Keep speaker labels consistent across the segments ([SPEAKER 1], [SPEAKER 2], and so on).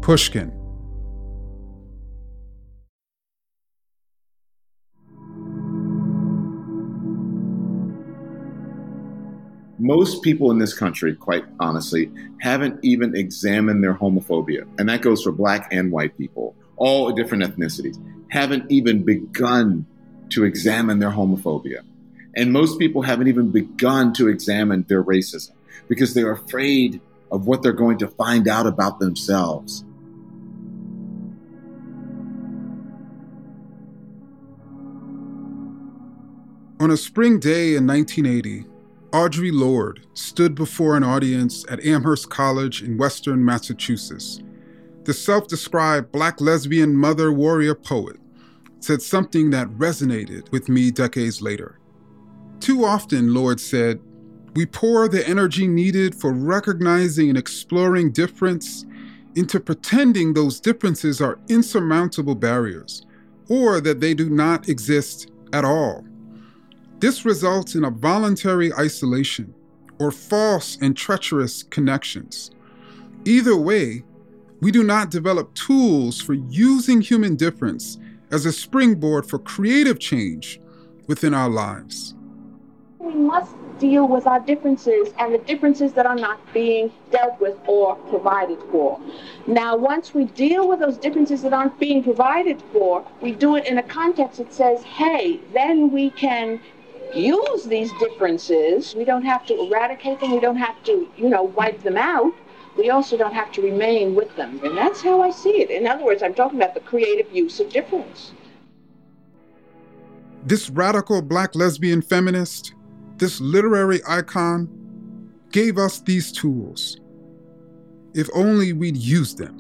[SPEAKER 1] Pushkin.
[SPEAKER 2] Most people in this country, quite honestly, haven't even examined their homophobia. And that goes for Black and white people, all different ethnicities, haven't even begun to examine their homophobia. And most people haven't even begun to examine their racism because they're afraid of what they're going to find out about themselves.
[SPEAKER 1] On a spring day in 1980, Audre Lorde stood before an audience at Amherst College in Western Massachusetts. The self-described Black lesbian mother warrior poet said something that resonated with me decades later. Too often, Lorde said, we pour the energy needed for recognizing and exploring difference into pretending those differences are insurmountable barriers, or that they do not exist at all. This results in a voluntary isolation or false and treacherous connections. Either way, we do not develop tools for using human difference as a springboard for creative change within our lives.
[SPEAKER 3] We must deal with our differences and the differences that are not being dealt with or provided for. Now, once we deal with those differences that aren't being provided for, we do it in a context that says, hey, then we can use these differences. We don't have to eradicate them. We don't have to, wipe them out. We also don't have to remain with them. And that's how I see it. In other words, I'm talking about the creative use of difference.
[SPEAKER 1] This radical Black lesbian feminist, this literary icon, gave us these tools. If only we'd used them.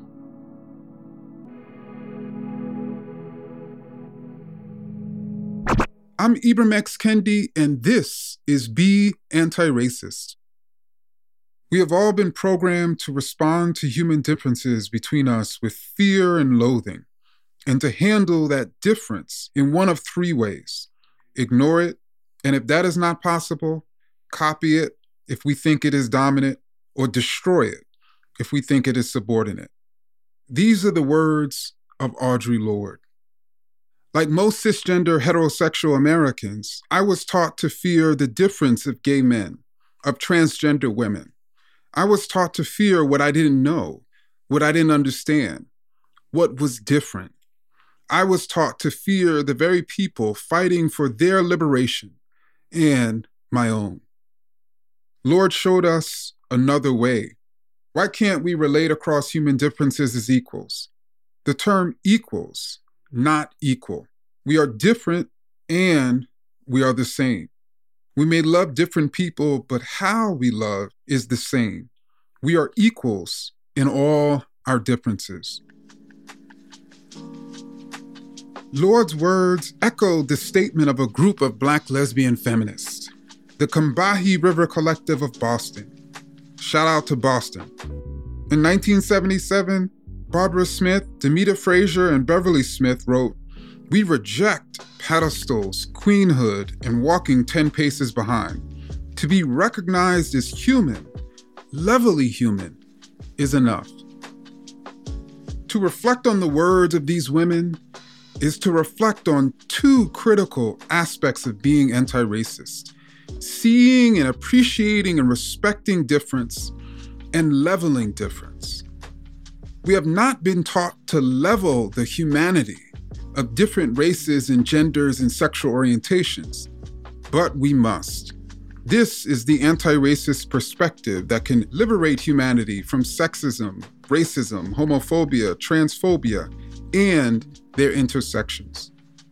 [SPEAKER 1] I'm Ibram X. Kendi, and this is Be Anti-Racist. We have all been programmed to respond to human differences between us with fear and loathing, and to handle that difference in one of three ways. Ignore it, and if that is not possible, copy it if we think it is dominant, or destroy it if we think it is subordinate. These are the words of Audre Lorde. Like most cisgender heterosexual Americans, I was taught to fear the difference of gay men, of transgender women. I was taught to fear what I didn't know, what I didn't understand, what was different. I was taught to fear the very people fighting for their liberation and my own. Lorde showed us another way. Why can't we relate across human differences as equals? The term equals, not equal. We are different and we are the same. We may love different people, but how we love is the same. We are equals in all our differences. Lorde's words echoed the statement of a group of Black lesbian feminists, the Combahee River Collective of Boston. Shout out to Boston. In 1977, Barbara Smith, Demita Frazier, and Beverly Smith wrote, "We reject pedestals, queenhood, and walking 10 paces behind. To be recognized as human, levelly human, is enough." To reflect on the words of these women is to reflect on two critical aspects of being anti-racist: seeing and appreciating and respecting difference, and leveling difference. We have not been taught to level the humanity of different races and genders and sexual orientations, but we must. This is the anti-racist perspective that can liberate humanity from sexism, racism, homophobia, transphobia, and their intersections.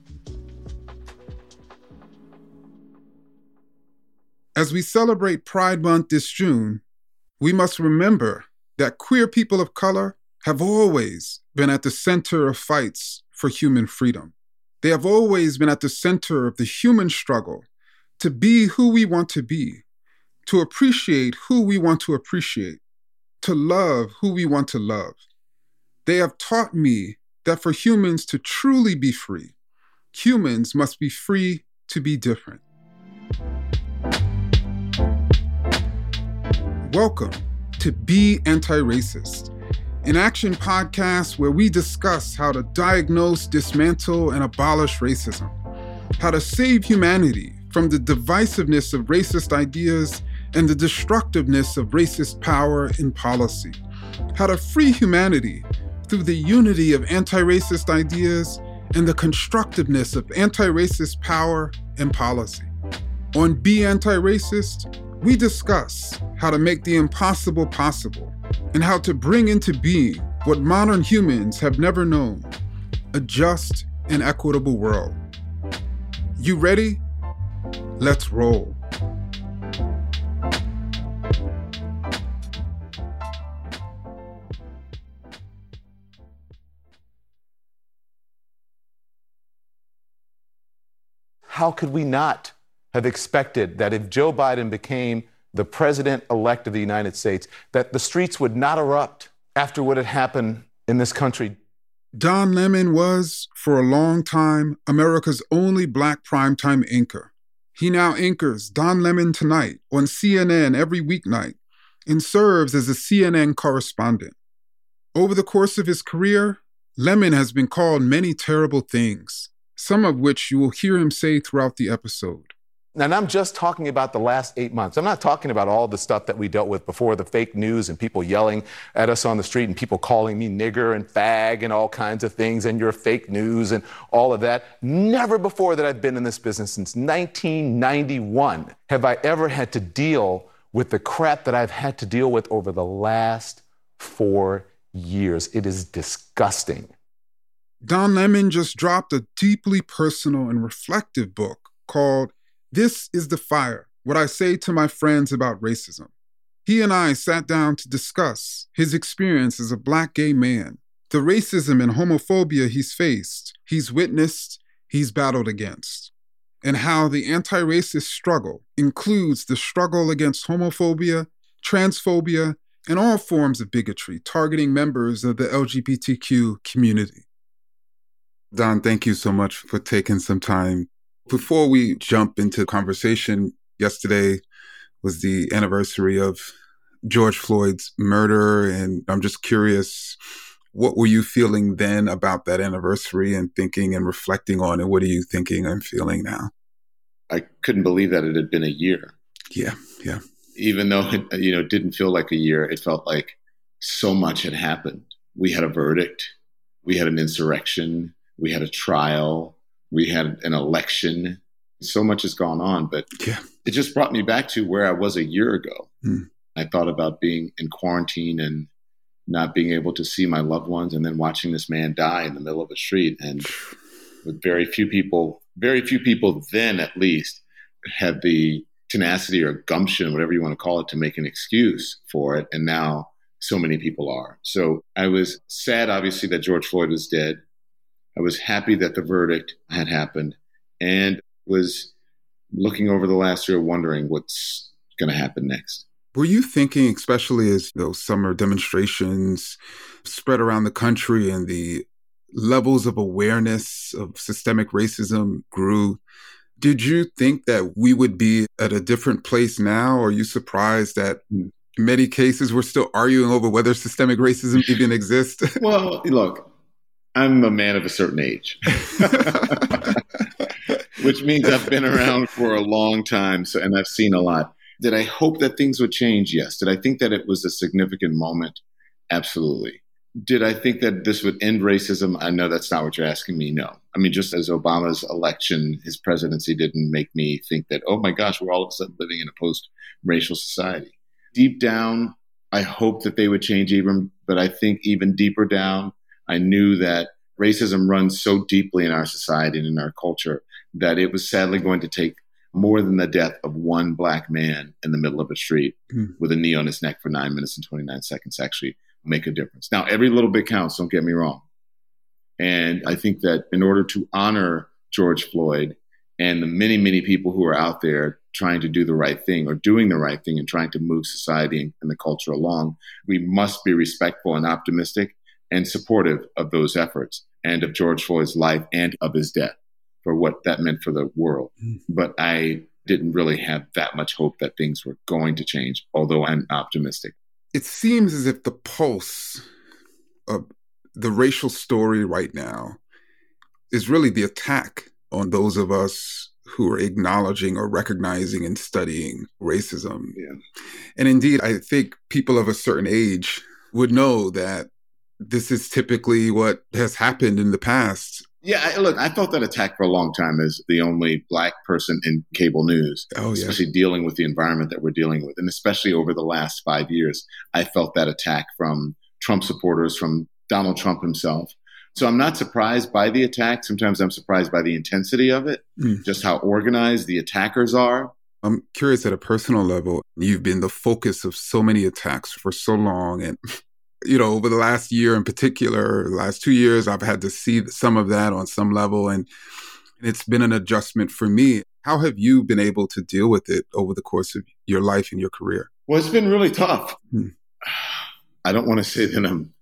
[SPEAKER 1] As we celebrate Pride Month this June, we must remember that queer people of color have always been at the center of fights for human freedom. They have always been at the center of the human struggle to be who we want to be, to appreciate who we want to appreciate, to love who we want to love. They have taught me that for humans to truly be free, humans must be free to be different. Welcome to Be Anti-Racist. an action podcast where we discuss how to diagnose, dismantle, and abolish racism, how to save humanity from the divisiveness of racist ideas and the destructiveness of racist power and policy, how to free humanity through the unity of anti-racist ideas and the constructiveness of anti-racist power and policy. On Be Anti-Racist, we discuss how to make the impossible possible and how to bring into being what modern humans have never known, a just and equitable world. You ready? Let's roll.
[SPEAKER 4] How could we not have expected that if Joe Biden became the president-elect of the United States, that the streets would not erupt after what had happened in this country?
[SPEAKER 1] Don Lemon was, for a long time, America's only Black primetime anchor. He now anchors Don Lemon Tonight on CNN every weeknight and serves as a CNN correspondent. Over the course of his career, Lemon has been called many terrible things, some of which you will hear him say throughout the episode.
[SPEAKER 4] And I'm just talking about the last 8 months. I'm not talking about all the stuff that we dealt with before, the fake news and people yelling at us on the street and people calling me nigger and fag and all kinds of things and your fake news and all of that. Never before that I've been in this business since 1991 have I ever had to deal with the crap that I've had to deal with over the last 4 years. It is disgusting.
[SPEAKER 1] Don Lemon just dropped a deeply personal and reflective book called This is the Fire, What I Say to My Friends About Racism. He and I sat down to discuss his experience as a Black gay man, the racism and homophobia he's faced, he's witnessed, he's battled against, and how the anti-racist struggle includes the struggle against homophobia, transphobia, and all forms of bigotry targeting members of the LGBTQ community. Don, thank you so much for taking some time. Before we jump into the conversation, yesterday was the anniversary of George Floyd's murder, and I'm just curious, what were you feeling then about that anniversary and thinking and reflecting on it? What are you thinking and feeling now?
[SPEAKER 2] I couldn't believe that it had been a year.
[SPEAKER 1] Yeah.
[SPEAKER 2] Even though it didn't feel like a year, it felt like so much had happened. We had a verdict. We had an insurrection. We had a trial. We had an election. So much has gone on, but it just brought me back to where I was a year ago. I thought about being in quarantine and not being able to see my loved ones and then watching this man die in the middle of a street. And with very few people then at least had the tenacity or gumption, whatever you want to call it, to make an excuse for it. And now so many people are. So I was sad, obviously, that George Floyd was dead. I was happy that the verdict had happened and was looking over the last year wondering what's going to happen next.
[SPEAKER 1] Were you thinking, especially as those summer demonstrations spread around the country and the levels of awareness of systemic racism grew, did you think that we would be at a different place now? Or are you surprised that in many cases we're still arguing over whether systemic racism even exists?
[SPEAKER 2] Well, look, I'm a man of a certain age, which means I've been around for a long time, and I've seen a lot. Did I hope that things would change? Yes. Did I think that it was a significant moment? Absolutely. Did I think that this would end racism? I know that's not what you're asking me. No. I mean, just as Obama's election, his presidency didn't make me think that, oh my gosh, we're all of a sudden living in a post-racial society. Deep down, I hope that they would change even, but I think even deeper down, I knew that racism runs so deeply in our society and in our culture that it was sadly going to take more than the death of one Black man in the middle of a street with a knee on his neck for 9 minutes and 29 seconds to actually make a difference. Now, every little bit counts, don't get me wrong. And I think that in order to honor George Floyd and the many, many people who are out there trying to do the right thing or doing the right thing and trying to move society and the culture along, we must be respectful and optimistic and supportive of those efforts and of George Floyd's life and of his death for what that meant for the world. But I didn't really have that much hope that things were going to change, although I'm optimistic.
[SPEAKER 1] It seems as if the pulse of the racial story right now is really the attack on those of us who are acknowledging or recognizing and studying racism.
[SPEAKER 2] Yeah.
[SPEAKER 1] And indeed, I think people of a certain age would know that this is typically what has happened in the past.
[SPEAKER 2] Yeah, look, I felt that attack for a long time as the only Black person in cable news, especially dealing with the environment that we're dealing with. And especially over the last 5 years, I felt that attack from Trump supporters, from Donald Trump himself. So I'm not surprised by the attack. Sometimes I'm surprised by the intensity of it, just how organized the attackers are.
[SPEAKER 1] I'm curious at a personal level. You've been the focus of so many attacks for so long. And over the last year in particular, the last 2 years, I've had to see some of that on some level. And it's been an adjustment for me. How have you been able to deal with it over the course of your life and your career?
[SPEAKER 2] Well, it's been really tough. I don't want to say that I'm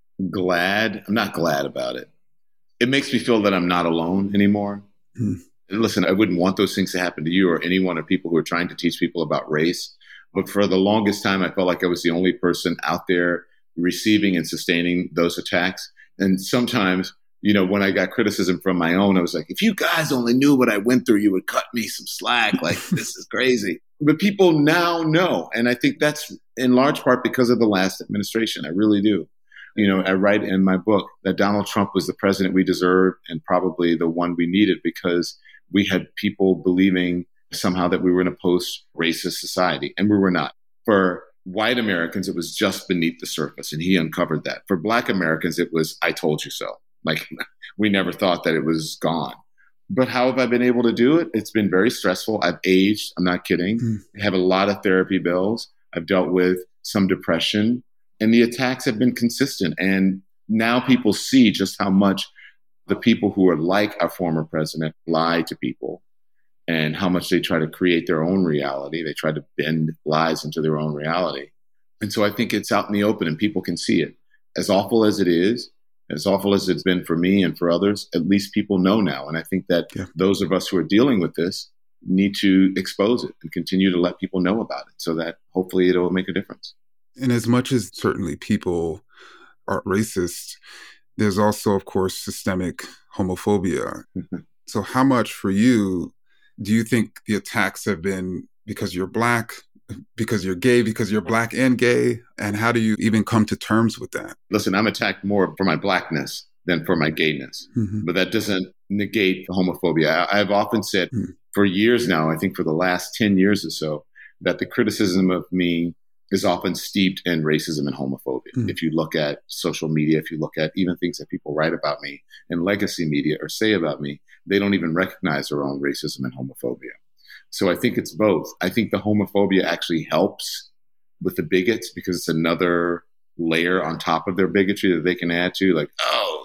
[SPEAKER 2] glad. I'm not glad about it. It makes me feel that I'm not alone anymore. Listen, I wouldn't want those things to happen to you or anyone or people who are trying to teach people about race. But for the longest time, I felt like I was the only person out there receiving and sustaining those attacks. And sometimes, when I got criticism from my own, I was like, if you guys only knew what I went through, you would cut me some slack. Like, this is crazy. But people now know. And I think that's in large part because of the last administration. I really do. I write in my book that Donald Trump was the president we deserved and probably the one we needed because we had people believing somehow that we were in a post-racist society, and we were not. For white Americans, it was just beneath the surface, and he uncovered that. For Black Americans, it was, I told you so. Like, we never thought that it was gone. But how have I been able to do it? It's been very stressful. I've aged. I'm not kidding. I have a lot of therapy bills. I've dealt with some depression, and the attacks have been consistent. And now people see just how much the people who are like our former president lie to people and how much they try to create their own reality. They try to bend lies into their own reality. And so I think it's out in the open and people can see it. As awful as it is, as awful as it's been for me and for others, at least people know now. And I think that those of us who are dealing with this need to expose it and continue to let people know about it so that hopefully it'll make a difference.
[SPEAKER 1] And as much as certainly people are racist, there's also, of course, systemic homophobia. So how much for you do you think the attacks have been because you're Black, because you're gay, because you're Black and gay? And how do you even come to terms with that?
[SPEAKER 2] Listen, I'm attacked more for my Blackness than for my gayness. But that doesn't negate the homophobia. I've often said for years now, I think for the last 10 years or so, that the criticism of me is often steeped in racism and homophobia. If you look at social media, if you look at even things that people write about me in legacy media or say about me, they don't even recognize their own racism and homophobia. So I think it's both. I think the homophobia actually helps with the bigots because it's another layer on top of their bigotry that they can add to, like,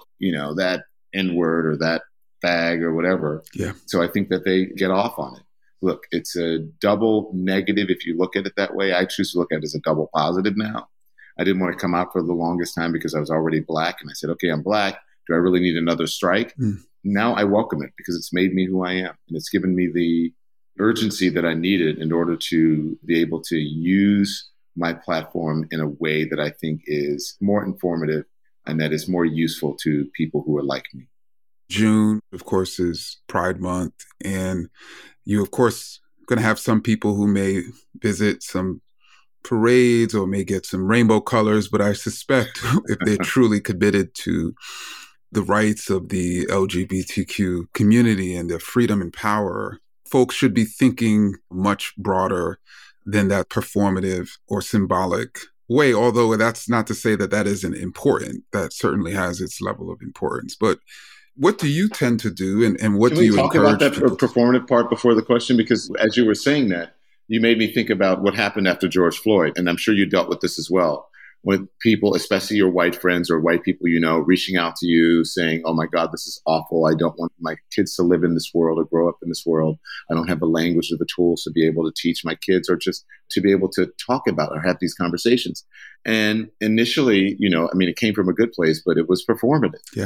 [SPEAKER 2] that N-word or that fag or whatever.
[SPEAKER 1] Yeah.
[SPEAKER 2] So I think that they get off on it. Look, it's a double negative if you look at it that way. I choose to look at it as a double positive now. I didn't want to come out for the longest time because I was already Black. And I said, okay, I'm Black. Do I really need another strike? Now I welcome it because it's made me who I am. And it's given me the urgency that I needed in order to be able to use my platform in a way that I think is more informative and that is more useful to people who are like me.
[SPEAKER 1] June, of course, is Pride Month. And you, of course, going to have some people who may visit some parades or may get some rainbow colors. But I suspect if they're truly committed to the rights of the LGBTQ community and their freedom and power, folks should be thinking much broader than that performative or symbolic way. Although that's not to say that that isn't important. That certainly has its level of importance. But what do you tend to do, and what do you encourage?
[SPEAKER 2] Can we talk about that performative part before the question? Because as you were saying that, you made me think about what happened after George Floyd, and I'm sure you dealt with this as well, with people, especially your white friends or white people reaching out to you saying, oh my God, this is awful. I don't want my kids to live in this world or grow up in this world. I don't have the language or the tools to be able to teach my kids or just to be able to talk about or have these conversations. And initially, it came from a good place, but it was performative.
[SPEAKER 1] Yeah.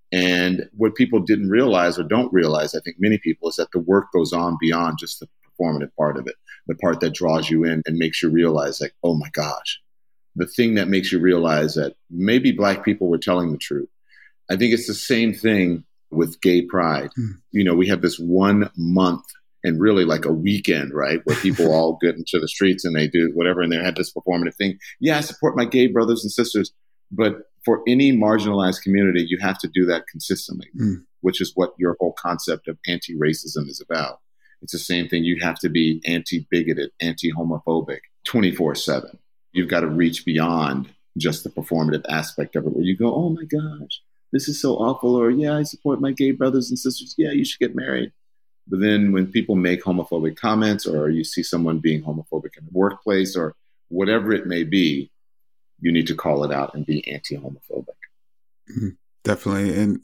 [SPEAKER 2] And what people didn't realize or don't realize, I think many people, is that the work goes on beyond just the performative part of it, the part that draws you in and makes you realize like, oh my gosh, the thing that makes you realize that maybe Black people were telling the truth. I think it's the same thing with gay pride. You know, we have this 1 month and really like a weekend, right, where people all get into the streets and they do whatever, and they have this performative thing. Yeah, I support my gay brothers and sisters, but for any marginalized community, you have to do that consistently, which is what your whole concept of anti-racism is about. It's the same thing. You have to be anti-bigoted, anti-homophobic 24/7. You've got to reach beyond just the performative aspect of it, where you go, oh my gosh, this is so awful, or yeah, I support my gay brothers and sisters. Yeah, you should get married. But then when people make homophobic comments, or you see someone being homophobic in the workplace, or whatever it may be, you need to call it out and be anti-homophobic.
[SPEAKER 1] Definitely. And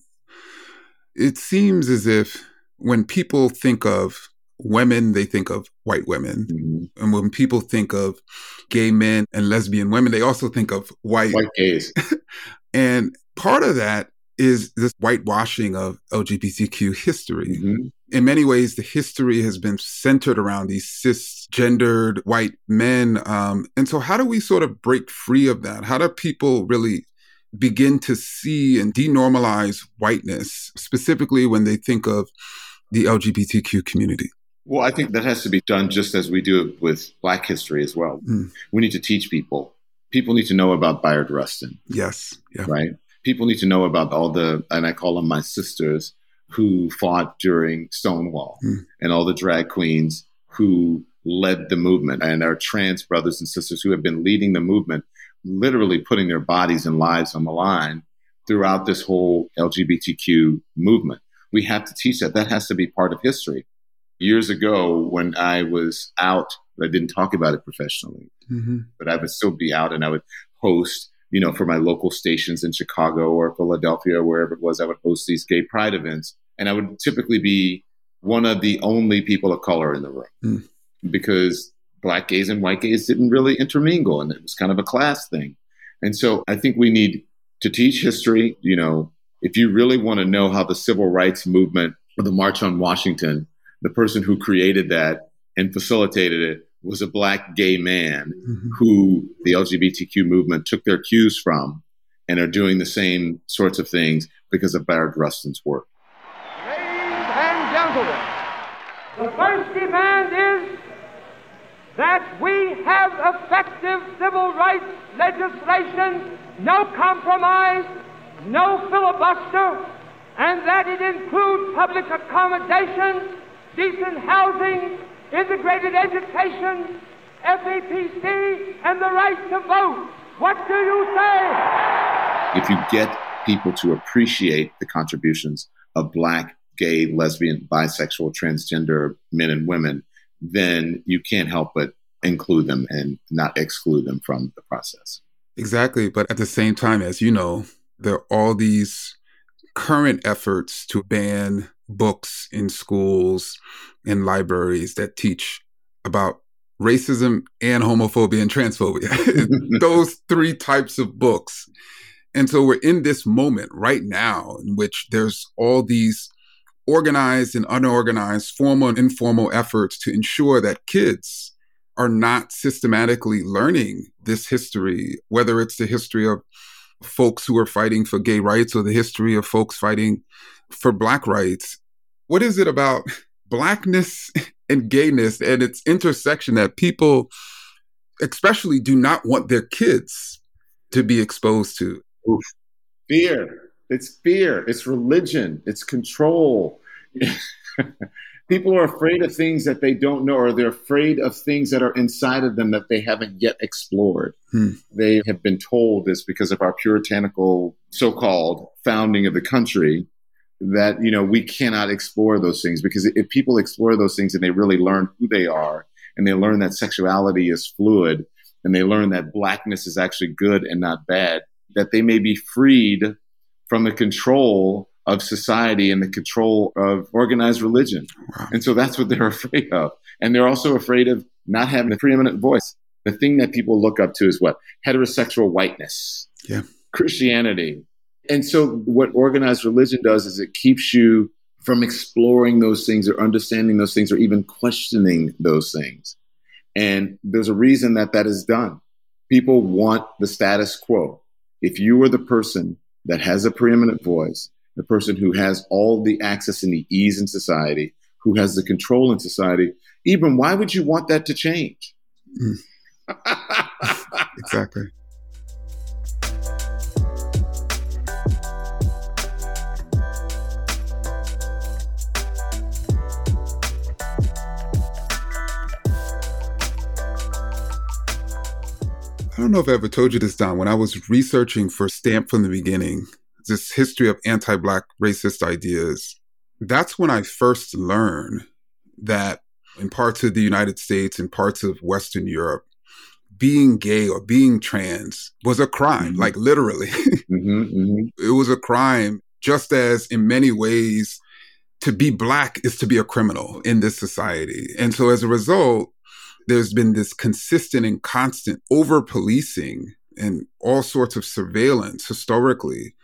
[SPEAKER 1] it seems as if when people think of women, they think of white women. And when people think of gay men and lesbian women, they also think of white
[SPEAKER 2] gays.
[SPEAKER 1] And part of that is this whitewashing of LGBTQ history. In many ways, the history has been centered around these cisgendered white men. And so how do we sort of break free of that? How do people really begin to see and denormalize whiteness, specifically when they think of the LGBTQ community?
[SPEAKER 2] Well, I think that has to be done just as we do it with Black history as well. We need to teach people. People need to know about Bayard Rustin.
[SPEAKER 1] Yes. Yeah.
[SPEAKER 2] Right? People need to know about all the, and I call them my sisters, who fought during Stonewall, and all the drag queens who led the movement, and our trans brothers and sisters who have been leading the movement, literally putting their bodies and lives on the line throughout this whole LGBTQ movement. We have to teach that. That has to be part of history. Years ago, when I was out, I didn't talk about it professionally, but I would still be out and I would host, you know, for my local stations in Chicago or Philadelphia, or wherever it was, I would host these gay pride events. And I would typically be one of the only people of color in the room because Black gays and white gays didn't really intermingle, and it was kind of a class thing. And so I think we need to teach history. You know, if you really want to know how the civil rights movement, or the March on Washington, the person who created that and facilitated it was a Black gay man who the LGBTQ movement took their cues from and are doing the same sorts of things because of Bayard Rustin's work.
[SPEAKER 5] Ladies and gentlemen, the first demand is that we have effective civil rights legislation, no compromise, no filibuster, and that it includes public accommodation, decent housing, integrated education, FEPC, and the right to vote. What do you say?
[SPEAKER 2] If you get people to appreciate the contributions of Black, gay, lesbian, bisexual, transgender men and women, then you can't help but include them and not exclude them from the process.
[SPEAKER 1] Exactly. But at the same time, as you know, there are all these current efforts to ban books in schools and libraries that teach about racism and homophobia and transphobia, those three types of books. And so we're in this moment right now in which there's all these organized and unorganized, formal and informal efforts to ensure that kids are not systematically learning this history, whether it's the history of folks who are fighting for gay rights or the history of folks fighting for Black rights. What is it about Blackness and gayness and its intersection that people especially do not want their kids to be exposed to?
[SPEAKER 2] Oof. Fear. It's fear. It's religion. It's control. People are afraid of things that they don't know, or they're afraid of things that are inside of them that they haven't yet explored. They have been told this because of our puritanical so-called founding of the country that, you know, we cannot explore those things, because if people explore those things and they really learn who they are, and they learn that sexuality is fluid, and they learn that Blackness is actually good and not bad, that they may be freed from the control of society and the control of organized religion.
[SPEAKER 1] Wow.
[SPEAKER 2] And so that's what they're afraid of. And they're also afraid of not having a preeminent voice. The thing that people look up to is what? Heterosexual whiteness, Christianity. And so what organized religion does is it keeps you from exploring those things or understanding those things or even questioning those things. And there's a reason that that is done. People want the status quo. If you are the person that has a preeminent voice, the person who has all the access and the ease in society, who has the control in society, Ibram, why would you want that to change?
[SPEAKER 1] Exactly. I don't know if I ever told you this, Don. When I was researching for Stamped from the Beginning, this history of anti-Black racist ideas, that's when I first learned that in parts of the United States and parts of Western Europe, being gay or being trans was a crime, like literally. It was a crime, just as in many ways, to be Black is to be a criminal in this society. And so as a result, there's been this consistent and constant over-policing and all sorts of surveillance historically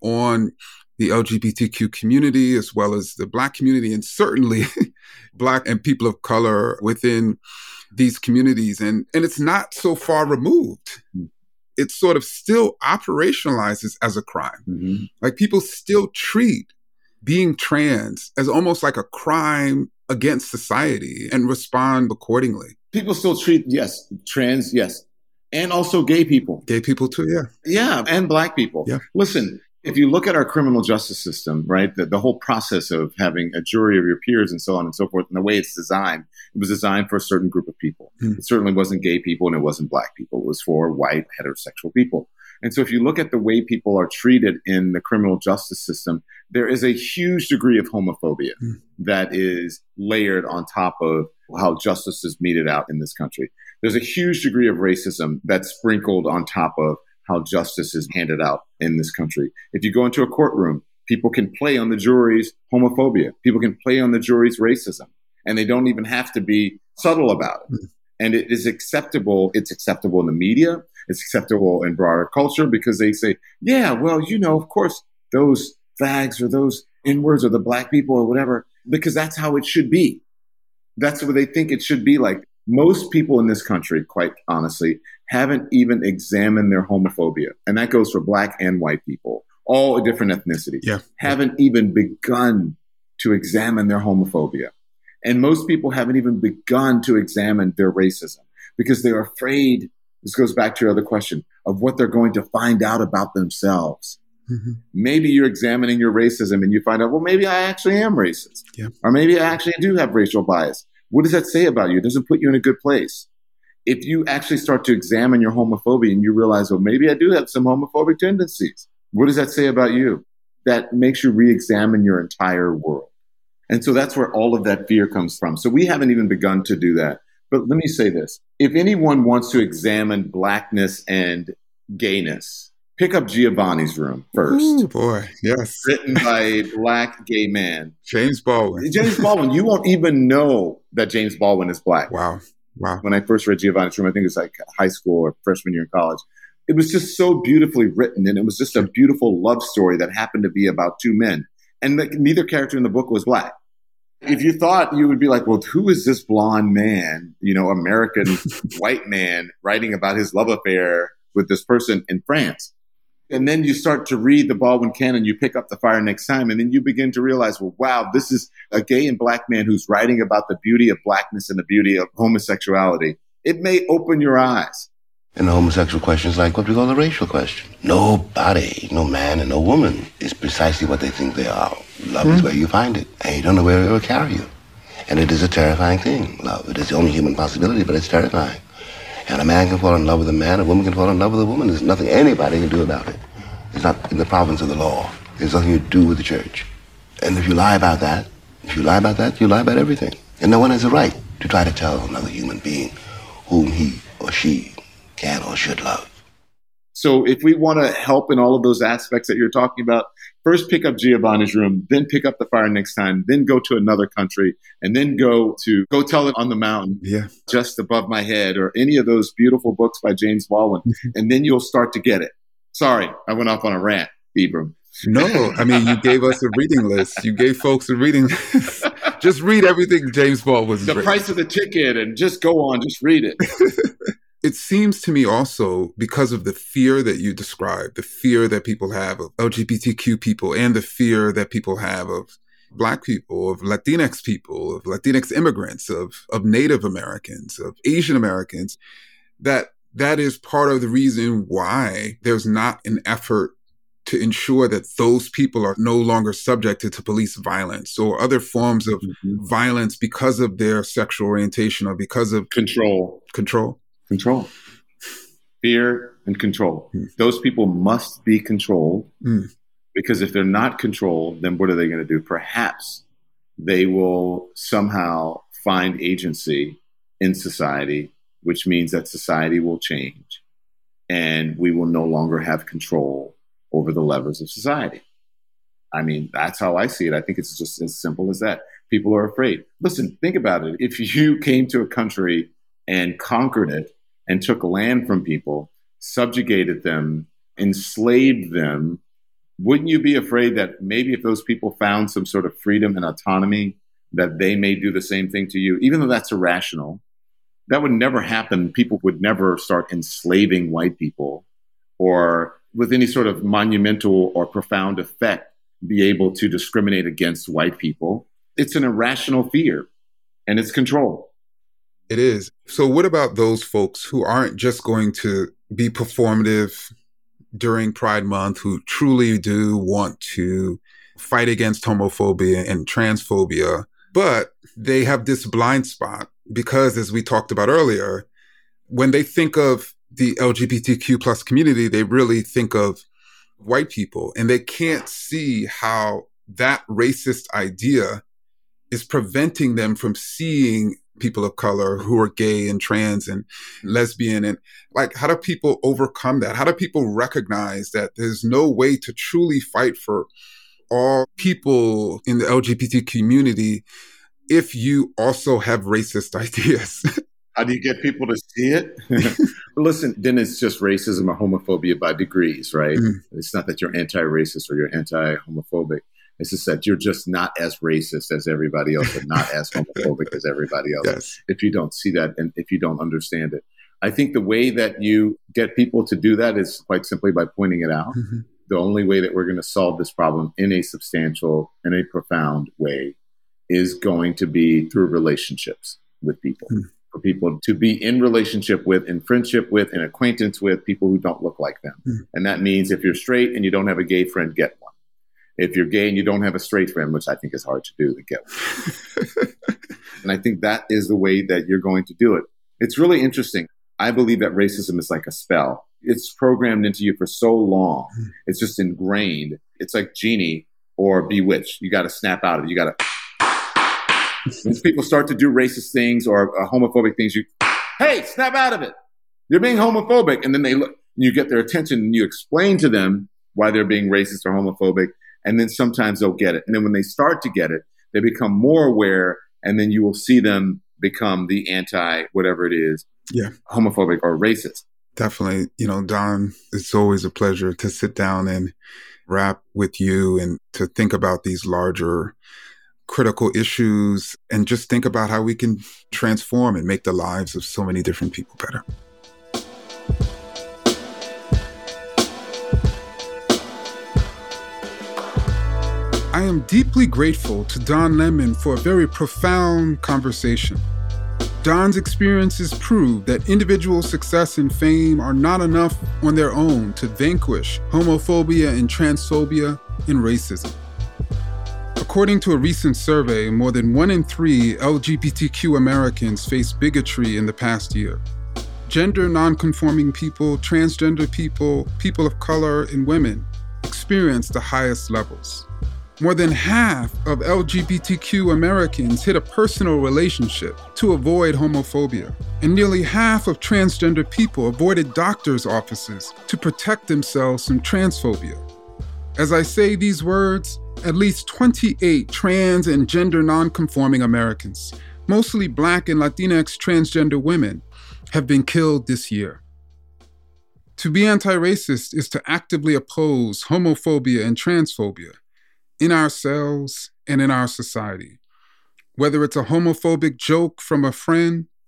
[SPEAKER 1] on the LGBTQ community, as well as the Black community, and certainly Black and people of color within these communities. And it's not so far removed. It sort of still operationalizes as a crime. Like people still treat being trans as almost like a crime against society and respond accordingly.
[SPEAKER 2] People still treat, yes, trans, yes, and also gay people.
[SPEAKER 1] Gay people too, yeah.
[SPEAKER 2] Yeah, and Black people.
[SPEAKER 1] Yeah.
[SPEAKER 2] Listen, if you look at our criminal justice system, right, the whole process of having a jury of your peers and so on and so forth, and the way it's designed, it was designed for a certain group of people. It certainly wasn't gay people and it wasn't Black people. It was for white, heterosexual people. And so if you look at the way people are treated in the criminal justice system, there is a huge degree of homophobia that is layered on top of how justice is meted out in this country. There's a huge degree of racism that's sprinkled on top of how justice is handed out in this country. If you go into a courtroom, people can play on the jury's homophobia. People can play on the jury's racism, and they don't even have to be subtle about it. And it is acceptable. It's acceptable in the media. It's acceptable in broader culture because they say, yeah, well, you know, of course, those fags or those N-words or the Black people or whatever, because that's how it should be. That's what they think it should be like. Most people in this country, quite honestly, haven't even examined their homophobia. And that goes for Black and white people, all different ethnicities, haven't even begun to examine their homophobia. And most people haven't even begun to examine their racism because they're afraid, this goes back to your other question, of what they're going to find out about themselves. Maybe you're examining your racism and you find out, well, maybe I actually am racist. Or maybe I actually do have racial bias. What does that say about you? It doesn't put you in a good place. If you actually start to examine your homophobia and you realize, well, maybe I do have some homophobic tendencies. What does that say about you? That makes you re-examine your entire world. And so that's where all of that fear comes from. So we haven't even begun to do that. But let me say this. If anyone wants to examine Blackness and gayness, pick up Giovanni's Room first.
[SPEAKER 1] Ooh, boy, yes.
[SPEAKER 2] Written by a Black gay man.
[SPEAKER 1] James Baldwin.
[SPEAKER 2] James Baldwin. You won't even know that James Baldwin is Black.
[SPEAKER 1] Wow.
[SPEAKER 2] When I first read Giovanni's Room, I think it was like high school or freshman year in college. It was just so beautifully written. And it was just a beautiful love story that happened to be about two men. And neither character in the book was Black. If you thought, you would be like, well, who is this blonde man, you know, American white man writing about his love affair with this person in France? And then you start to read the Baldwin canon, you pick up The Fire Next Time, and then you begin to realize, well, wow, this is a gay and Black man who's writing about the beauty of Blackness and the beauty of homosexuality. It may open your eyes.
[SPEAKER 6] And the homosexual question is like what we call the racial question. Nobody, no man and no woman, is precisely what they think they are. Love is where you find it, and you don't know where it will carry you. And it is a terrifying thing, love. It is the only human possibility, but it's terrifying. And a man can fall in love with a man, a woman can fall in love with a woman. There's nothing anybody can do about it. It's not in the province of the law. There's nothing you do with the church. And if you lie about that, you lie about everything. And no one has a right to try to tell another human being whom he or she can or should love.
[SPEAKER 2] So if we want to help in all of those aspects that you're talking about, first pick up Giovanni's Room, then pick up The Fire Next Time, then go to another country, and then go Tell It on the Mountain, Just Above My Head, or any of those beautiful books by James Baldwin. And then you'll start to get it. Sorry, I went off on a rant, Ibram.
[SPEAKER 1] No, I mean, you gave us a reading list. You gave folks a reading list. Just read everything James Baldwin's written.
[SPEAKER 2] The price of the ticket, and just go on, just read it.
[SPEAKER 1] It seems to me also, because of the fear that you described, the fear that people have of LGBTQ people and the fear that people have of Black people, of Latinx people, of Latinx immigrants, of Native Americans, of Asian Americans, that is part of the reason why there's not an effort to ensure that those people are no longer subjected to police violence or other forms of violence because of their sexual orientation or because of
[SPEAKER 2] Control. Fear and control. Those people must be controlled because if they're not controlled, then what are they going to do? Perhaps they will somehow find agency in society, which means that society will change and we will no longer have control over the levers of society. I mean, that's how I see it. I think it's just as simple as that. People are afraid. Listen, think about it. If you came to a country and conquered it and took land from people, subjugated them, enslaved them, wouldn't you be afraid that maybe if those people found some sort of freedom and autonomy, that they may do the same thing to you, even though that's irrational? That would never happen. People would never start enslaving white people or with any sort of monumental or profound effect be able to discriminate against white people. It's an irrational fear and it's control.
[SPEAKER 1] It is. So what about those folks who aren't just going to be performative during Pride Month, who truly do want to fight against homophobia and transphobia, but they have this blind spot because, as we talked about earlier, when they think of the LGBTQ plus community, they really think of white people, and they can't see how that racist idea is preventing them from seeing people of color who are gay and trans and lesbian. And like, how do people overcome that? How do people recognize that there's no way to truly fight for all people in the LGBT community if you also have racist ideas?
[SPEAKER 2] How do you get people to see it? Listen, then it's just racism or homophobia by degrees, right? It's not that you're anti-racist or you're anti-homophobic. It's just that you're just not as racist as everybody else and not as homophobic as everybody else.
[SPEAKER 1] Yes.
[SPEAKER 2] If you don't see that and if you don't understand it. I think the way that you get people to do that is quite simply by pointing it out. The only way that we're going to solve this problem in a substantial and a profound way is going to be through relationships with people. For people to be in relationship with, in friendship with, in acquaintance with people who don't look like them. And that means if you're straight and you don't have a gay friend, get one. If you're gay and you don't have a straight friend, which I think is hard to do, to get one. And I think that is the way that you're going to do it. It's really interesting. I believe that racism is like a spell. It's programmed into you for so long. It's just ingrained. It's like Genie or Bewitched. You got to snap out of it. You got to... When people start to do racist things or homophobic things, hey, snap out of it. You're being homophobic. And then they look, you get their attention and you explain to them why they're being racist or homophobic. And then sometimes they'll get it. And then when they start to get it, they become more aware. And then you will see them become the anti, whatever it is, homophobic or racist.
[SPEAKER 1] Definitely. You know, Don, it's always a pleasure to sit down and rap with you and to think about these larger critical issues and just think about how we can transform and make the lives of so many different people better. I am deeply grateful to Don Lemon for a very profound conversation. Don's experiences prove that individual success and fame are not enough on their own to vanquish homophobia and transphobia and racism. According to a recent survey, more than 1 in 3 LGBTQ Americans face bigotry in the past year. Gender nonconforming people, transgender people, people of color, and women experience the highest levels. More than half of LGBTQ Americans hit a personal relationship to avoid homophobia, and nearly half of transgender people avoided doctors' offices to protect themselves from transphobia. As I say these words, at least 28 trans and gender nonconforming Americans, mostly Black and Latinx transgender women, have been killed this year. To be anti-racist is to actively oppose homophobia and transphobia in ourselves and in our society. Whether it's a homophobic joke from a friend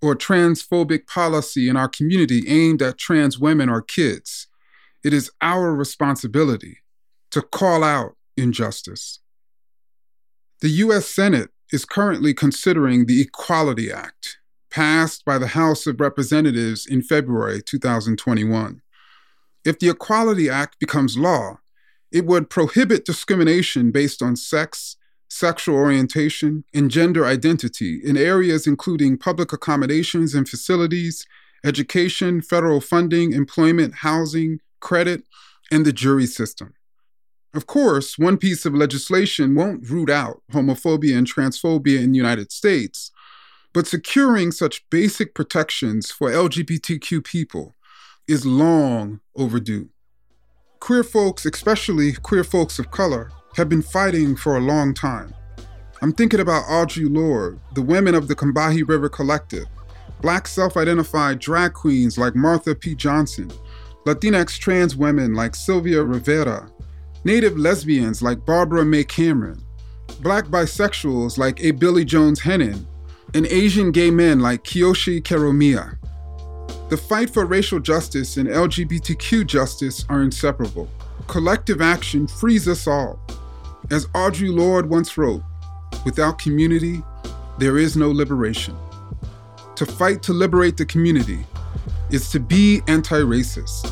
[SPEAKER 1] or transphobic policy in our community aimed at trans women or kids, it is our responsibility to call out injustice. The U.S. Senate is currently considering the Equality Act, passed by the House of Representatives in February 2021. If the Equality Act becomes law, it would prohibit discrimination based on sex, sexual orientation, and gender identity in areas including public accommodations and facilities, education, federal funding, employment, housing, credit, and the jury system. Of course, one piece of legislation won't root out homophobia and transphobia in the United States, but securing such basic protections for LGBTQ people is long overdue. Queer folks, especially queer folks of color, have been fighting for a long time. I'm thinking about Audre Lorde, the women of the Combahee River Collective, Black self-identified drag queens like Martha P. Johnson, Latinx trans women like Sylvia Rivera, Native lesbians like Barbara May Cameron, Black bisexuals like A. Billy Jones Hennon, and Asian gay men like Kiyoshi Karomiya. The fight for racial justice and LGBTQ justice are inseparable. Collective action frees us all. As Audre Lorde once wrote, "Without community, there is no liberation." To fight to liberate the community is to be anti-racist.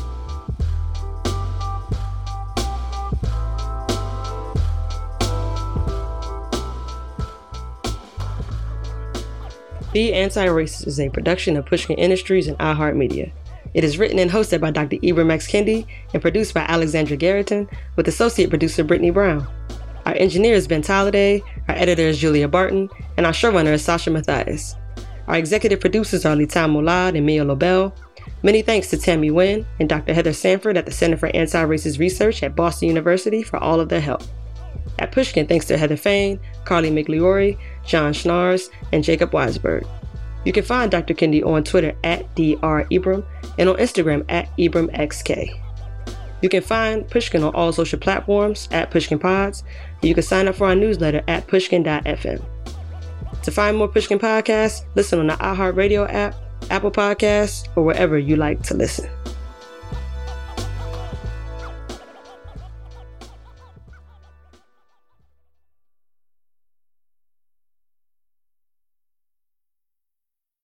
[SPEAKER 7] Be Anti-Racist is a production of Pushkin Industries and iHeartMedia. It is written and hosted by Dr. Ibram X. Kendi and produced by Alexandra Garrison with associate producer Brittany Brown. Our engineer is Ben Tolliday, our editor is Julia Barton, and our showrunner is Sasha Mathias. Our executive producers are Litan Moulad and Mia Lobel. Many thanks to Tammy Nguyen and Dr. Heather Sanford at the Center for Anti-Racist Research at Boston University for all of their help. At Pushkin, thanks to Heather Fain, Carly Migliori, John Schnars, and Jacob Weisberg. You can find Dr. Kendi on Twitter at Dr. Ibram and on Instagram at IbramXK. You can find Pushkin on all social platforms at Pushkin Pods, and you can sign up for our newsletter at pushkin.fm. To find more Pushkin podcasts, listen on the iHeartRadio app, Apple Podcasts, or wherever you like to listen.